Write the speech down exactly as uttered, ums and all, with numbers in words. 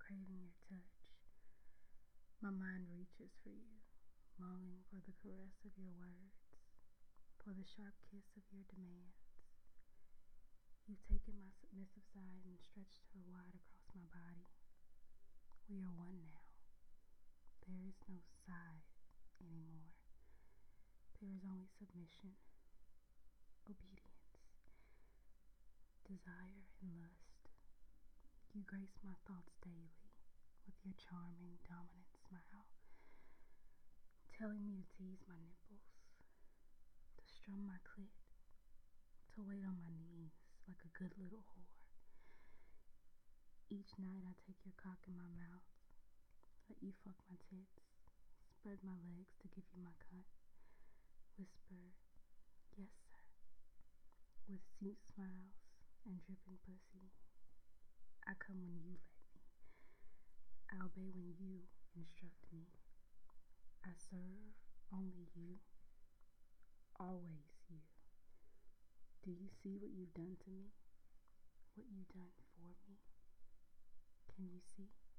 craving your touch. My mind reaches for you, longing for the caress of your words, for the sharp kiss of your demands. You've taken my submissive side and stretched her wide across my body. We are one now. There is no side anymore. There is only submission, obedience, desire, and lust. You grace my thoughts daily with your charming, dominant smile, telling me to tease my nipples, to strum my clit, to wait on my knees like a good little whore. Each night I take your cock in my mouth, let you fuck my tits, spread my legs to give you my cunt, whisper, yes sir, with sweet smiles and dripping pussy. I come when you let me. I obey when you instruct me. I serve only you, always you. Do you see what you've done to me? What you've done for me? Can you see?